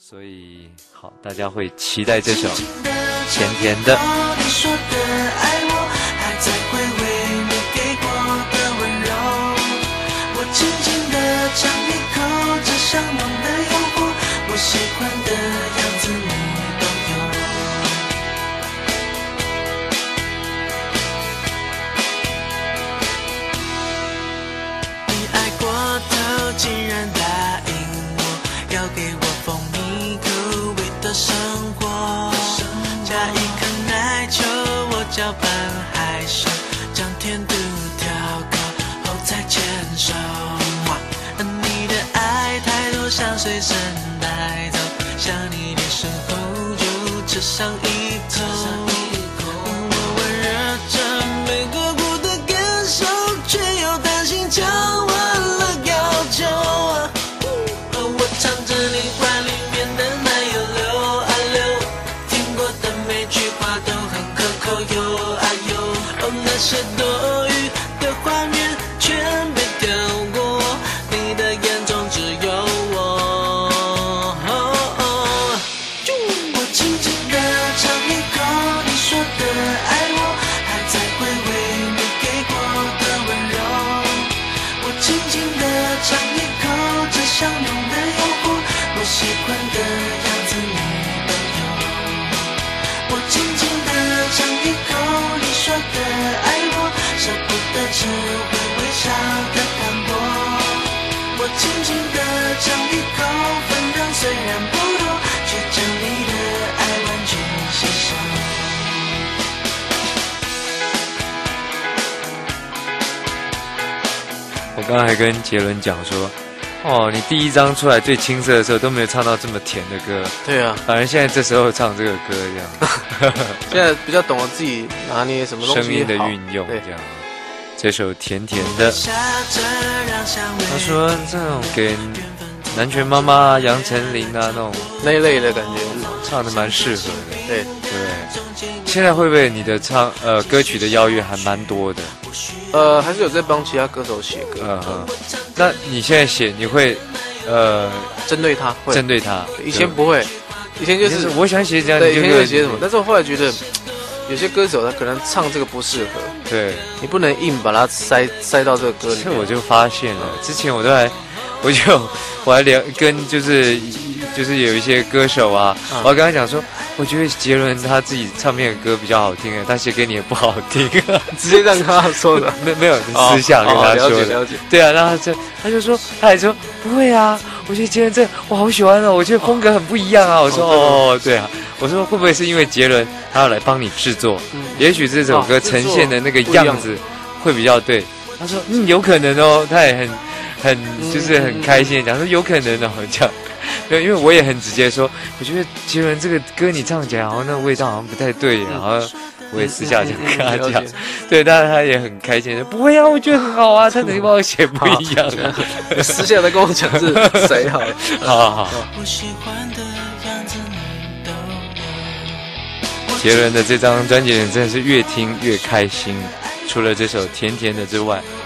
所以好，大家会期待这首甜甜的。 你说的爱我，还在回味你给过的温柔。我轻轻地尝一口这香浓的诱惑，我喜欢的样子你都有。你爱过头，竟然答应我，要给我蜂蜜口味的生活。加一颗奶球，我搅拌害羞，将甜度调高后再牵手。你的爱太多，想随身带走，想你的时候就吃上一口。我温热着没过苦的感受，却又担心讲完了要求。我唱着你怀里面的奶油流啊流，听过的每句话都很可口哟啊哟。那些多余的画面全被跳过，你的眼中只有我。我轻轻地尝一口你说的爱我，还在回味你给过的温柔。我轻轻地尝一口这香浓的诱惑，我喜欢的样子你都有。我轻轻地尝一口你说的爱我，舍不得吃会微笑的淡薄。我轻轻地尝一口，分量虽然不多，却将你的爱完全吸收。 我刚才还跟杰伦讲说，哦，你第一张出来最青涩的时候都没有唱到这么甜的歌， 对啊， 反而现在这时候唱这个歌这样， 现在比较懂得自己拿捏什么东西好， 声音的运用对这样。这首甜甜的，他说这种给南拳妈妈、杨丞琳啊那种那一类的感觉， 唱的蛮适合的， 对。 对不对？现在会不会你的歌曲的邀约还蛮多的？ 还是有在帮其他歌手写歌。 那你现在写你会针对他，会针对他？ 以前不会，以前就是我想写这样， 对，以你就前会写什么，但是我后来觉得有些歌手他可能唱这个不适合， 对， 你不能硬把它塞到这个歌里面。 这我就发现了，之前我还聊跟就是有一些歌手啊，我还跟他讲说，我觉得杰伦他自己唱片的歌比较好听，他写给你也不好听， 直接这样跟他说的， 没有私下跟他说的， 了解。 对啊，然后他就说，他还说不会啊，我觉得杰伦这我好喜欢哦，我觉得风格很不一样啊。我说哦，对啊，我说会不会是因为杰伦他要来帮你制作，也许这首歌呈现的那个样子会比较对。他说有可能哦，他也很就是很开心的讲说有可能哦这样。对，因为我也很直接说，我觉得杰伦这个歌你唱起来好像那个味道好像不太对，然后我也私下这样跟他讲，对，但是他也很开心的，不会啊，我觉得很好啊，他能帮我写不一样啊。 私下的跟我讲是谁好了， 好。杰伦的这张专辑真的是越听越开心，除了这首甜甜的之外。